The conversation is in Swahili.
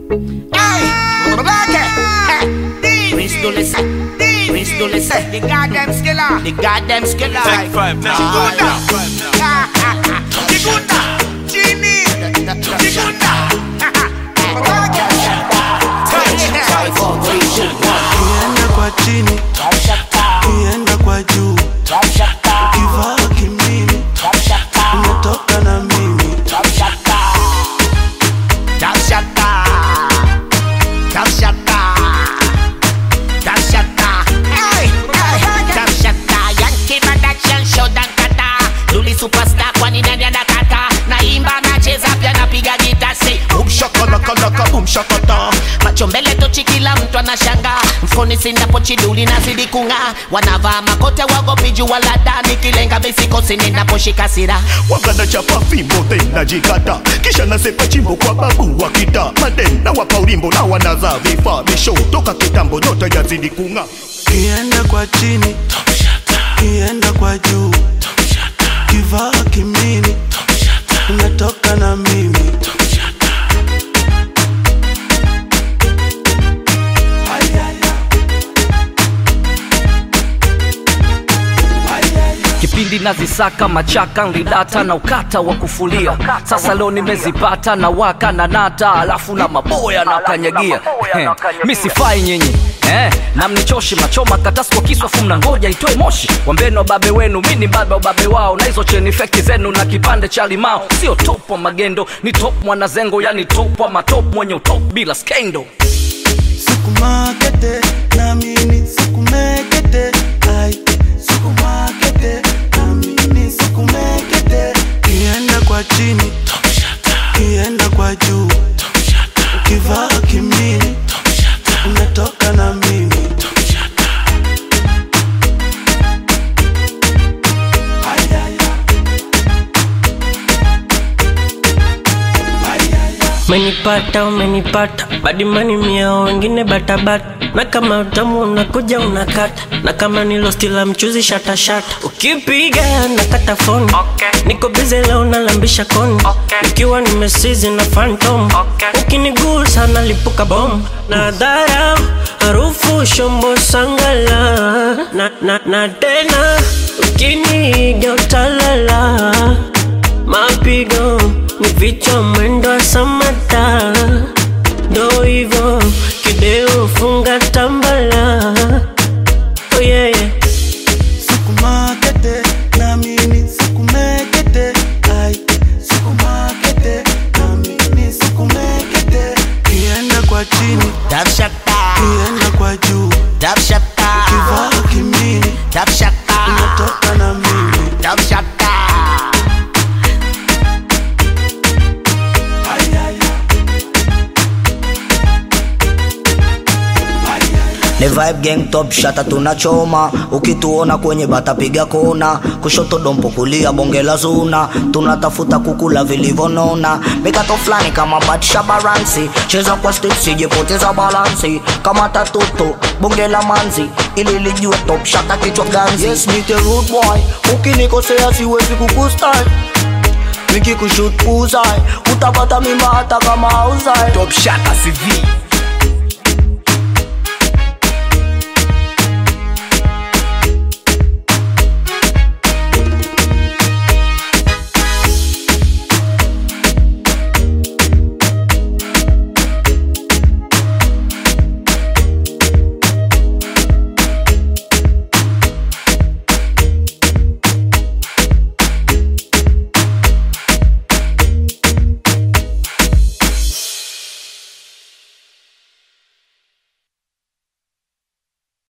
The goddamn skiller. The goddamn skiller. Take five, let's go now. The Gunda. Jimmy. The Gunda. Kienda kwa chini, kienda kwa juu, ukivaa kimini, umetoka na mimi. Top shata. Top shata. Top shata. Hey, top shata. Yankee production show dan kata. Luli superstar kwani nani anakata. Naimba nacheza pia napiga gita say boom shakalaka boom shakata. Macho mbele tochi kila mtu anashanga. Mfoni sindapo chiduli nazidi kunga. Wanavaa makote wagopi jua la dani. Kilenga besiko sininapo shika sira. Wagana chapa fimbo tena jikata. Kisha nasepa chimbo kwa babu wakita. Madem na wapa ulimbo na wanaza vifaa. Misho toka kitambo nyota yazidi kunga. Kienda kwa chini, kienda kwa juu, kivaa kimini, umetoka na mimi. Kipindi nazisaka machaka nilidata na ukata wa kufulia. Sasa leo nimezipata na waka na nata. Alafu na maboya na kanyagia. Misifai nyinyi na mnichoshi machoma katasi kwa kiswa fumna ngoja itoe moshi. Wambeno babe wenu mini baba babe wao. Na hizo cheni feki zenu na kipande cha limao. Sio top wa magendo ni top mwanazengo. Yani top wa matop mwenye utop bila skendo. Sukumakete na mini sukumekete. Ai sukumakete na mini sukumekete. Kienda kwa chini, kienda kwa juu, ukivaa kimini, umetoka na mimi. Umenipata badi mani miao wengine batabata. Na kama utamu unakuja unakata. Na kama nilostila mchuzi shata shata. Ukipiga nakata phone. Niko busy leo nalambisha koni. Nikiwa nimesizi na phantom. Ukinigusa nalipuka bomb. Na dharau harufu shombo sangala. Na tena ukiniga utalala. Mapigo ni vichwa mwendo wa samata. Do hivyo kideo funga tambala. Oh yeah, yeah. Sukumakete na mini sukumekete. Ai sukumakete na mini sukumekete. Kienda kwa chini, Top shata. kienda kwa juu, Top shata. kivaa kimini, Top shata. umetoka na mimi. Top shata. The vibe gang top shata tunachoma. Ukituona kwenye bata piga kona. Kushoto dompo kulia bonge la zuna. Tunatafuta kukula vilivonona. Mikato flani kama Batsha Baransi. Cheza kwa step sijepoteza balansi. Kama tatuto bonge la manzi. Ili lijue top shata kichwa ganzi. Yes nite rude boy. Ukinikosea siwezi kukustai. Wiki kushoot uzai. Utapata mimba hata kama hauzai. Top shata CV